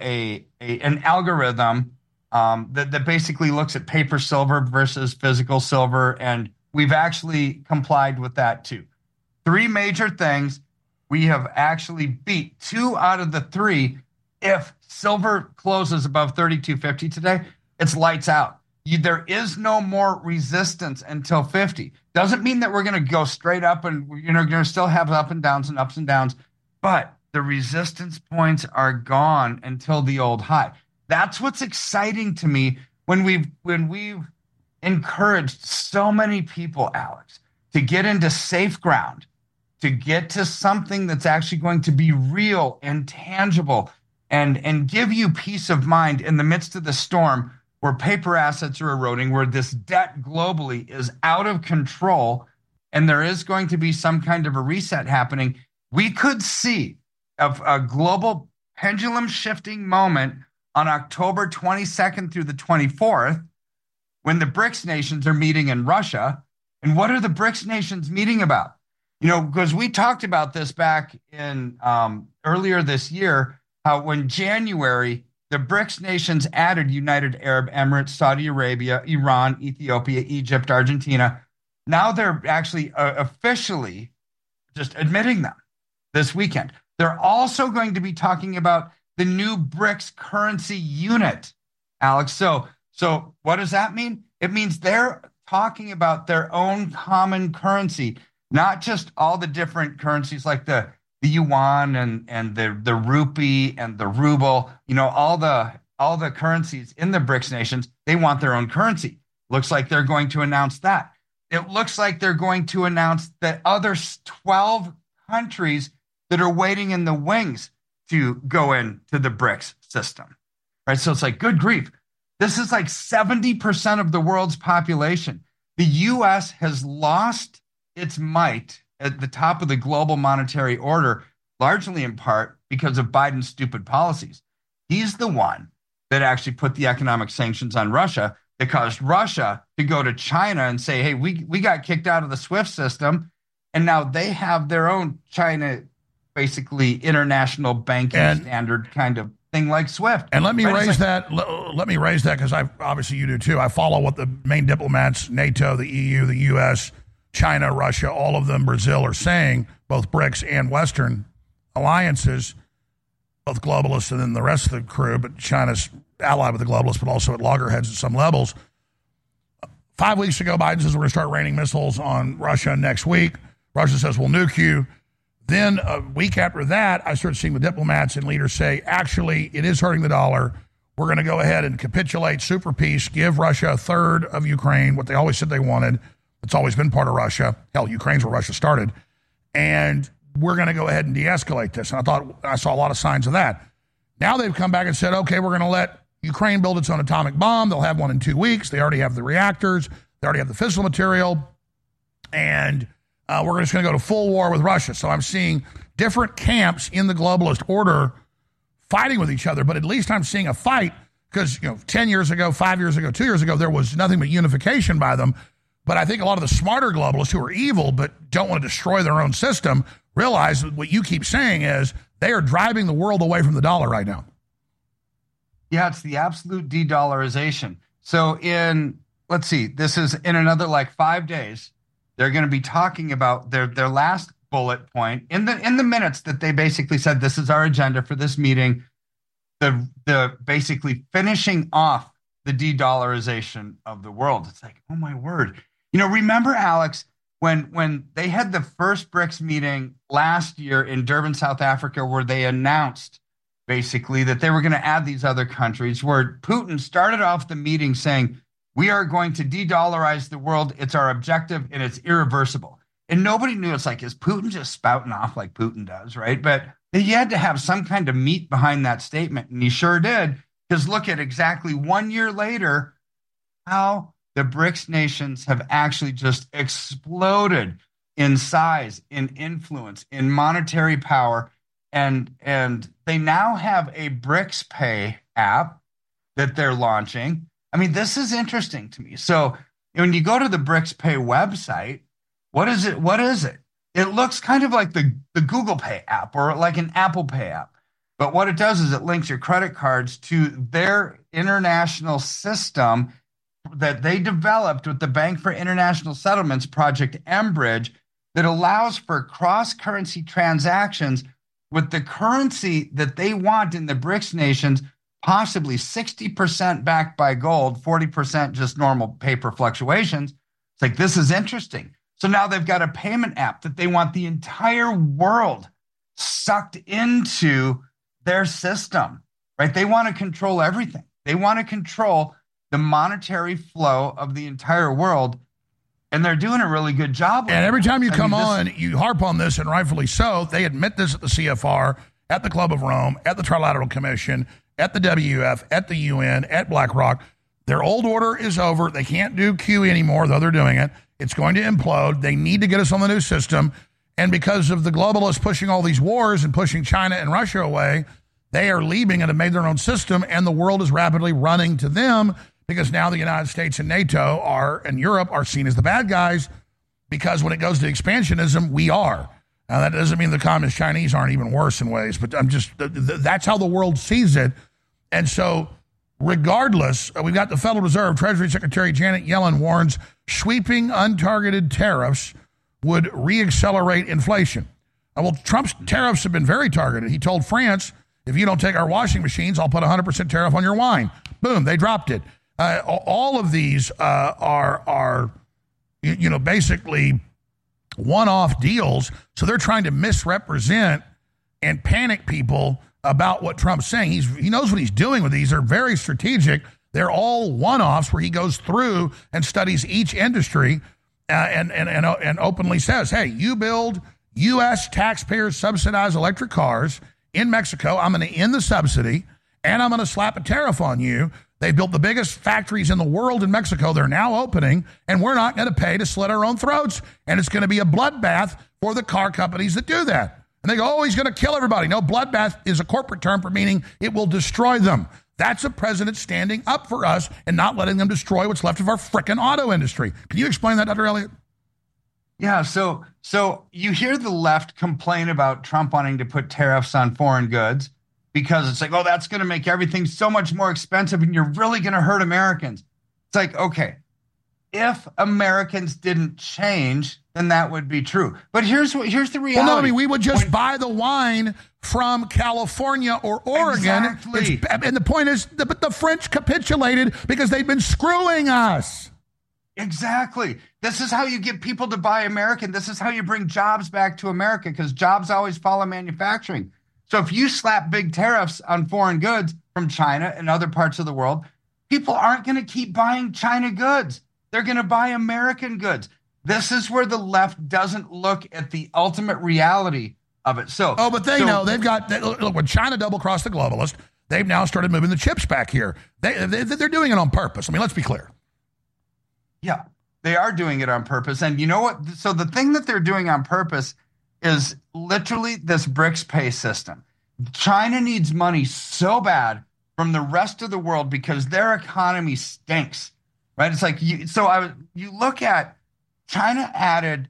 an algorithm that basically looks at paper silver versus physical silver. And we've actually complied with that too. Three major things. We have actually beat 2 out of the 3. If silver closes above 32.50 today, it's lights out. There is no more resistance until 50. Doesn't mean that we're going to go straight up and going to still have ups and downs, but the resistance points are gone until the old high. That's what's exciting to me when we've encouraged so many people, Alex, to get into safe ground, to get to something that's actually going to be real and tangible and give you peace of mind in the midst of the storm where paper assets are eroding, where this debt globally is out of control, and there is going to be some kind of a reset happening. We could see a global pendulum shifting moment on October 22nd through the 24th when the BRICS nations are meeting in Russia. And what are the BRICS nations meeting about? Because we talked about this back in earlier this year, how when January, the BRICS nations added United Arab Emirates, Saudi Arabia, Iran, Ethiopia, Egypt, Argentina. Now they're actually officially just admitting them this weekend. They're also going to be talking about the new BRICS currency unit, Alex. So what does that mean? It means they're talking about their own common currency, not just all the different currencies like the yuan and the rupee and the ruble, all the currencies in the BRICS nations. They want their own currency. Looks like they're going to announce that. It looks like they're going to announce that other 12 countries that are waiting in the wings to go into the BRICS system, right? So it's like, good grief. This is like 70% of the world's population. The U.S. has lost its might at the top of the global monetary order, largely in part because of Biden's stupid policies. He's the one that actually put the economic sanctions on Russia that caused Russia to go to China and say, hey, we got kicked out of the SWIFT system, and now they have their own China, basically international banking standard kind of thing like SWIFT. And let me raise that. Let me raise that because obviously you do too. I follow what the main diplomats, NATO, the EU, the U.S., China, Russia, all of them, Brazil, are saying, both BRICS and Western alliances, both globalists and then the rest of the crew, but China's allied with the globalists, but also at loggerheads at some levels. 5 weeks ago, Biden says we're going to start raining missiles on Russia next week. Russia says we'll nuke you. Then a week after that, I started seeing the diplomats and leaders say, actually, it is hurting the dollar. We're going to go ahead and capitulate, super peace, give Russia a third of Ukraine, what they always said they wanted. It's always been part of Russia. Hell, Ukraine's where Russia started. And we're going to go ahead and de-escalate this. And I saw a lot of signs of that. Now they've come back and said, okay, we're going to let Ukraine build its own atomic bomb. They'll have one in 2 weeks. They already have the reactors. They already have the fissile material. And we're just going to go to full war with Russia. So I'm seeing different camps in the globalist order fighting with each other. But at least I'm seeing a fight because, 10 years ago, 5 years ago, 2 years ago, there was nothing but unification by them. But I think a lot of the smarter globalists who are evil but don't want to destroy their own system realize that what you keep saying is they are driving the world away from the dollar right now. Yeah, it's the absolute de-dollarization. So let's see, this is in another 5 days, they're going to be talking about their last bullet point in the minutes that they basically said, this is our agenda for this meeting, the basically finishing off the de-dollarization of the world. It's like, oh my word. Remember, Alex, when they had the first BRICS meeting last year in Durban, South Africa, where they announced basically that they were going to add these other countries, where Putin started off the meeting saying, we are going to de-dollarize the world. It's our objective and it's irreversible. And nobody knew. It's like, is Putin just spouting off like Putin does, right? But he had to have some kind of meat behind that statement. And he sure did. Because look at exactly 1 year later, how the BRICS nations have actually just exploded in size, in influence, in monetary power. And they now have a BRICS Pay app that they're launching. I mean, this is interesting to me. So when you go to the BRICS Pay website, what is it? It looks kind of like the Google Pay app or like an Apple Pay app. But what it does is it links your credit cards to their international system that they developed with the Bank for International Settlements, Project mBridge, that allows for cross-currency transactions with the currency that they want in the BRICS nations, possibly 60% backed by gold, 40% just normal paper fluctuations. It's like, this is interesting. So now they've got a payment app that they want the entire world sucked into their system, right? They want to control everything. They want to control the monetary flow of the entire world, and they're doing a really good job with And every time you come this, on, you harp on this, and rightfully so. They admit this at the CFR, at the Club of Rome, at the Trilateral Commission, at the WF, at the UN, at BlackRock. Their old order is over. They can't do QE anymore, though they're doing it. It's going to implode. They need to get us on the new system. And because of the globalists pushing all these wars and pushing China and Russia away, they are leaving and have made their own system, and the world is rapidly running to them because now the United States and NATO and Europe are seen as the bad guys because when it goes to expansionism, we are. Now, that doesn't mean the communist Chinese aren't even worse in ways, but that's how the world sees it. And so regardless, we've got the Federal Reserve, Treasury Secretary Janet Yellen warns sweeping untargeted tariffs would reaccelerate inflation. Well, Trump's tariffs have been very targeted. He told France, if you don't take our washing machines, I'll put 100% tariff on your wine. Boom, they dropped it. All of these are basically one-off deals. So they're trying to misrepresent and panic people about what Trump's saying. He knows what he's doing with these. They're very strategic. They're all one-offs where he goes through and studies each industry and openly says, hey, you build U.S. taxpayers subsidized electric cars in Mexico, I'm going to end the subsidy, and I'm going to slap a tariff on you. They built the biggest factories in the world in Mexico. They're now opening, and we're not going to pay to slit our own throats. And it's going to be a bloodbath for the car companies that do that. And they go, oh, he's going to kill everybody. No, bloodbath is a corporate term for meaning it will destroy them. That's a president standing up for us and not letting them destroy what's left of our frickin' auto industry. Can you explain that, Dr. Elliott? Yeah, so you hear the left complain about Trump wanting to put tariffs on foreign goods because it's like, oh, that's going to make everything so much more expensive and you're really going to hurt Americans. It's like, okay, if Americans didn't change, then that would be true. But here's the reality. Well, no, I mean, we would just buy the wine from California or Oregon. Exactly. And the point is, but the French capitulated because they've been screwing us. Exactly. This is how you get people to buy American. This is how you bring jobs back to America because jobs always follow manufacturing. So if you slap big tariffs on foreign goods from China and other parts of the world, people aren't going to keep buying China goods. They're going to buy American goods. This is where the left doesn't look at the ultimate reality of it. But they know they've got, look, when China double-crossed the globalist, they've now started moving the chips back here. They're doing it on purpose. I mean, let's be clear. Yeah, they are doing it on purpose. And you know what? So the thing that they're doing on purpose is literally this BRICS Pay system. China needs money so bad from the rest of the world because their economy stinks, right? It's like, you look at China added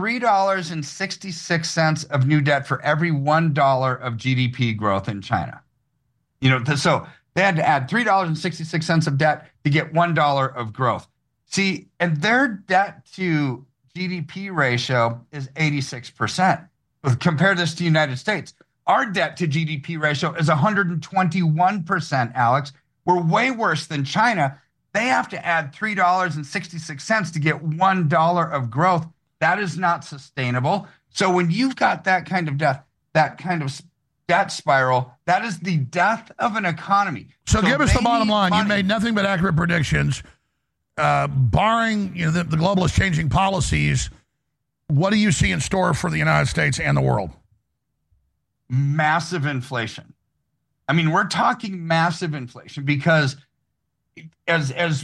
$3.66 of new debt for every $1 of GDP growth in China. So they had to add $3.66 of debt to get $1 of growth. See, and their debt to GDP ratio is 86%. Compare this to the United States. Our debt to GDP ratio is 121%, Alex. We're way worse than China. They have to add $3.66 to get $1 of growth. That is not sustainable. So when you've got that kind of debt spiral, that is the death of an economy. So give us the bottom line. You made nothing but accurate predictions. Barring the globalists changing policies, what do you see in store for the United States and the world? Massive inflation. I mean, we're talking massive inflation because as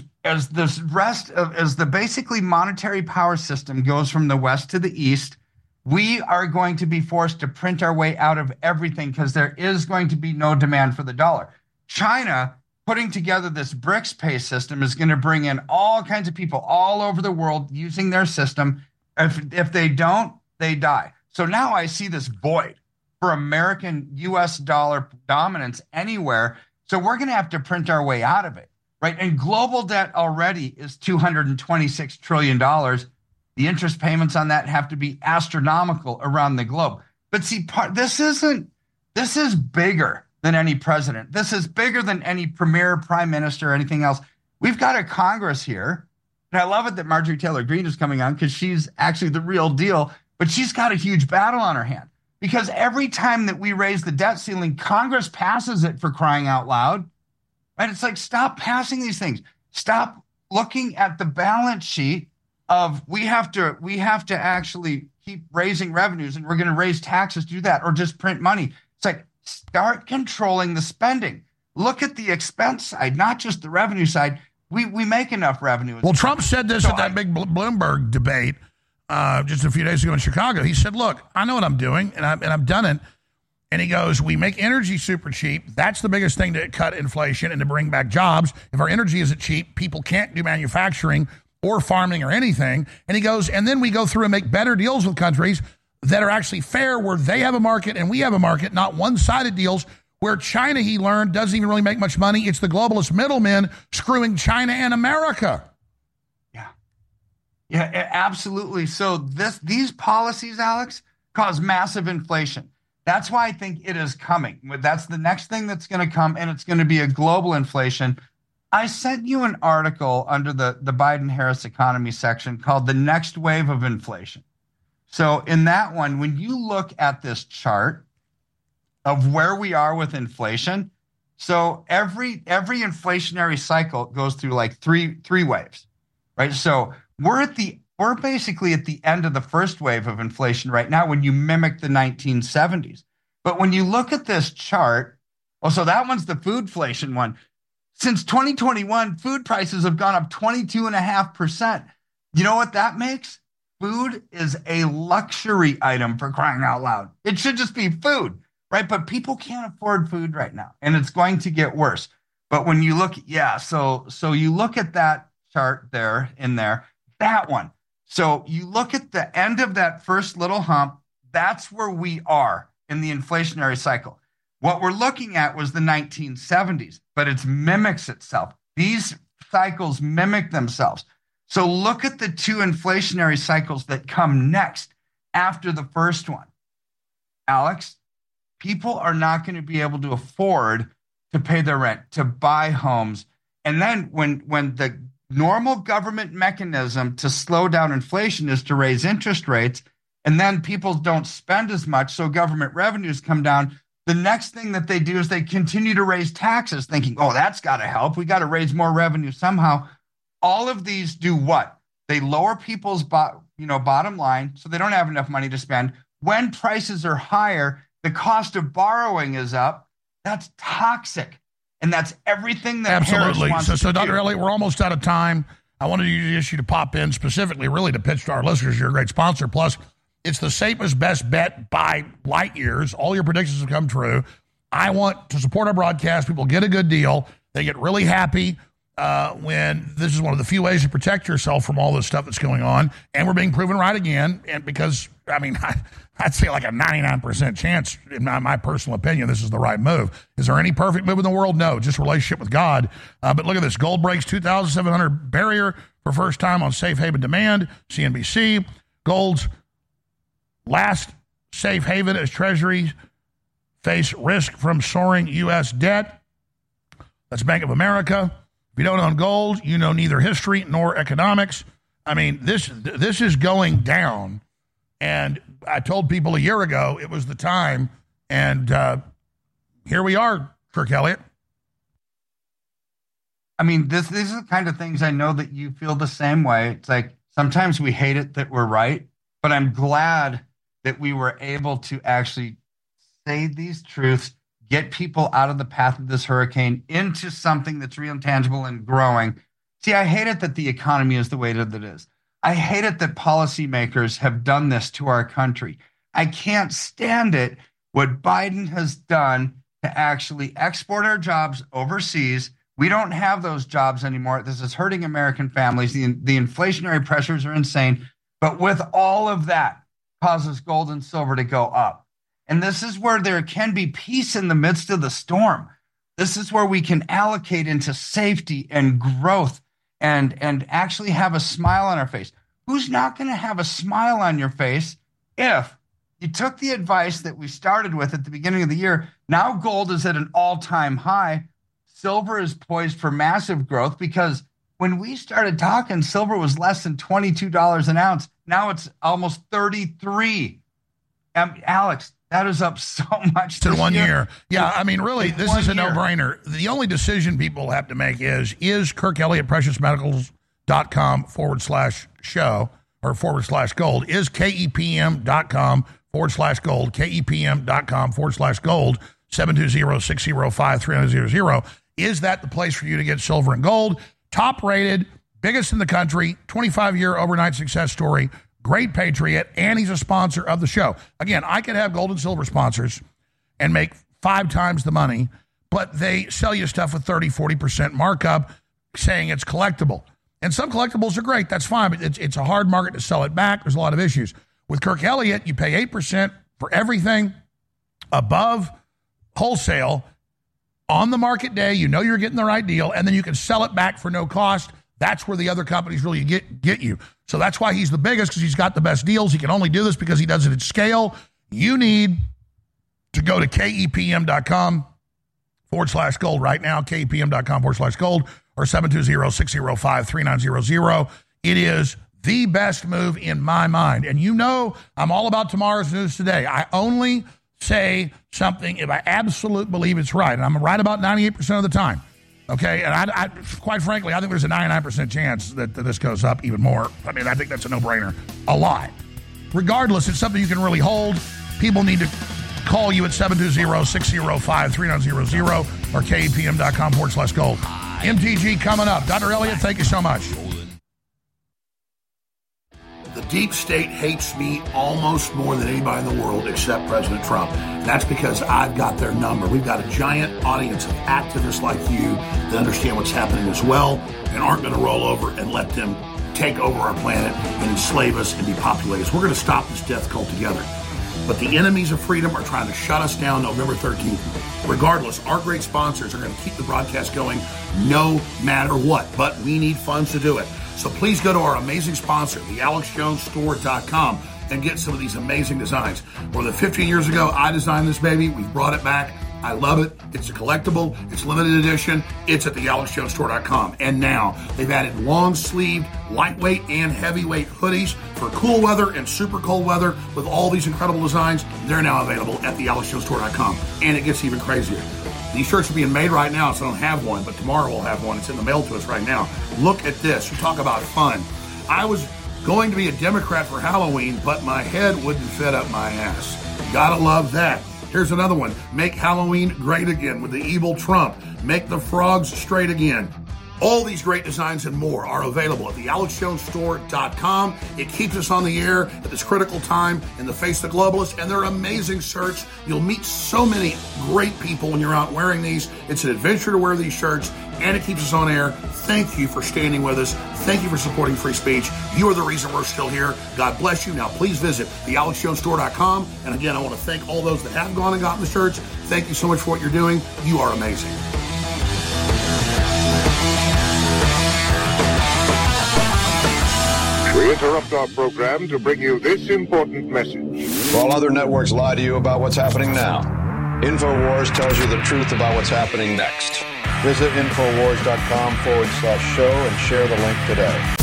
the basically monetary power system goes from the west to the east, we are going to be forced to print our way out of everything because there is going to be no demand for the dollar. China putting together this BRICS pay system is going to bring in all kinds of people all over the world using their system. If they don't, they die. So now I see this void for American U.S. dollar dominance anywhere. So we're going to have to print our way out of it, right? And global debt already is $226 trillion. The interest payments on that have to be astronomical around the globe. But see, this is bigger than any president. This is bigger than any premier, prime minister, or anything else. We've got a Congress here. And I love it that Marjorie Taylor Greene is coming on because she's actually the real deal. But she's got a huge battle on her hand. Because every time that we raise the debt ceiling, Congress passes it, for crying out loud. Right? It's like, stop passing these things. Stop looking at the balance sheet of we have to actually keep raising revenues and we're going to raise taxes, do that, or just print money. It's like, start controlling the spending. Look at the expense side, not just the revenue side. We make enough revenue. Well, Trump said this at that big Bloomberg debate just a few days ago in Chicago. He said, look, I know what I'm doing, and I've done it. And he goes, we make energy super cheap. That's the biggest thing to cut inflation and to bring back jobs. If our energy isn't cheap, people can't do manufacturing or farming or anything. And he goes, and then we go through and make better deals with countries that are actually fair, where they have a market and we have a market, not one-sided deals where China, he learned, doesn't even really make much money. It's the globalist middlemen screwing China and America. Yeah, absolutely. So these policies, Alex, cause massive inflation. That's why I think it is coming. That's the next thing that's going to come, and it's going to be a global inflation. I sent you an article under the Biden-Harris economy section called The Next Wave of Inflation. So in that one, when you look at this chart of where we are with inflation, so every inflationary cycle goes through like three waves, right? So we're basically at the end of the first wave of inflation right now when you mimic the 1970s. But when you look at this chart, so that one's the foodflation one. Since 2021, food prices have gone up 22.5%. You know what that makes? Food is a luxury item, for crying out loud. It should just be food, right? But people can't afford food right now, and it's going to get worse. But when you look, so you look at that chart there, that one. So you look at the end of that first little hump, that's where we are in the inflationary cycle. What we're looking at was the 1970s, but it mimics itself. These cycles mimic themselves. So look at the two inflationary cycles that come next after the first one. Alex, people are not going to be able to afford to pay their rent, to buy homes. And then when the normal government mechanism to slow down inflation is to raise interest rates, and then people don't spend as much, so government revenues come down. The next thing that they do is they continue to raise taxes, thinking, oh, that's got to help. We got to raise more revenue somehow. All of these do what? They lower people's bottom line, so they don't have enough money to spend. When prices are higher, the cost of borrowing is up. That's toxic. And that's everything that absolutely. Harris wants so to Dr. do. Elliott, we're almost out of time. I wanted you to pop in specifically, really, to pitch to our listeners. You're a great sponsor. Plus, it's the safest best bet by light years. All your predictions have come true. I want to support our broadcast. People get a good deal. They get really happy when this is one of the few ways to protect yourself from all this stuff that's going on. And we're being proven right again. And because, I mean, I'd say like a 99% chance, in my personal opinion, this is the right move. Is there any perfect move in the world? No, just relationship with God. But look at this. Gold breaks 2,700 barrier for first time on safe haven demand. CNBC. Gold's last safe haven as Treasuries face risk from soaring U.S. debt. That's Bank of America. If you don't own gold, you know neither history nor economics. I mean, this is going down. And I told people a year ago it was the time. And here we are, Kirk Elliott. I mean, these are the kind of things I know that you feel the same way. It's like sometimes we hate it that we're right, but I'm glad that we were able to actually say these truths, get people out of the path of this hurricane into something that's real and tangible and growing. See, I hate it that the economy is the way that it is. I hate it that policymakers have done this to our country. I can't stand it what Biden has done to actually export our jobs overseas. We don't have those jobs anymore. This is hurting American families. The inflationary pressures are insane. But with all of that, causes gold and silver to go up. And this is where there can be peace in the midst of the storm. This is where we can allocate into safety and growth and actually have a smile on our face. Who's not going to have a smile on your face if you took the advice that we started with at the beginning of the year? Now gold is at an all-time high. Silver is poised for massive growth because when we started talking, silver was less than $22 an ounce. Now it's almost $33. Alex, that is up so much in 1 year. Yeah, I mean, really, this is a no-brainer. The only decision people have to make is Kirk Elliott PreciousMedicals.com/show or /gold? Is KEPM.com/gold? KEPM.com/gold? 720-605-3000. Is that the place for you to get silver and gold? Top rated, biggest in the country, 25-year overnight success story, great patriot, and he's a sponsor of the show. Again, I could have gold and silver sponsors and make 5 times the money, but they sell you stuff with 30-40% markup saying it's collectible. And some collectibles are great. That's fine, but it's a hard market to sell it back. There's a lot of issues. With Kirk Elliott, you pay 8% for everything above wholesale on the market day. You know you're getting the right deal, and then you can sell it back for no cost. That's where the other companies really get you. So that's why he's the biggest, because he's got the best deals. He can only do this because he does it at scale. You need to go to KEPM.com/gold right now, KEPM.com/gold, or 720-605-3900. It is the best move in my mind. And you know I'm all about tomorrow's news today. I only say something if I absolutely believe it's right. And I'm right about 98% of the time. Okay? And I quite frankly, I think there's a 99% chance that this goes up even more. I mean, I think that's a no-brainer. A lot. Regardless, it's something you can really hold. People need to call you at 720-605-3900 or KEPM.com/gold. MTG coming up. Dr. Elliott, thank you so much. The deep state hates me almost more than anybody in the world except President Trump. That's because I've got their number. We've got a giant audience of activists like you that understand what's happening as well and aren't going to roll over and let them take over our planet and enslave us and depopulate us. We're going to stop this death cult together. But the enemies of freedom are trying to shut us down November 13th. Regardless, our great sponsors are going to keep the broadcast going no matter what. But we need funds to do it. So please go to our amazing sponsor, the AlexJonesStore.com, and get some of these amazing designs. More than 15 years ago, I designed this baby. We've brought it back. I love it. It's a collectible. It's limited edition. It's at the AlexJonesStore.com. And now they've added long-sleeved, lightweight, and heavyweight hoodies for cool weather and super cold weather with all these incredible designs. They're now available at the AlexJonesStore.com. And it gets even crazier. These shirts are being made right now, so I don't have one, but tomorrow we'll have one. It's in the mail to us right now. Look at this. You talk about fun. I was going to be a Democrat for Halloween, but my head wouldn't fit up my ass. Gotta love that. Here's another one. Make Halloween great again with the evil Trump. Make the frogs straight again. All these great designs and more are available at the AlexJonesStore.com. It keeps us on the air at this critical time in the face of the globalists, and they're amazing shirts. You'll meet so many great people when you're out wearing these. It's an adventure to wear these shirts, and it keeps us on air. Thank you for standing with us. Thank you for supporting free speech. You are the reason we're still here. God bless you. Now, please visit the AlexJonesStore.com. And again, I want to thank all those that have gone and gotten the shirts. Thank you so much for what you're doing. You are amazing. We interrupt our program to bring you this important message. While other networks lie to you about what's happening now, InfoWars tells you the truth about what's happening next. Visit Infowars.com/show and share the link today.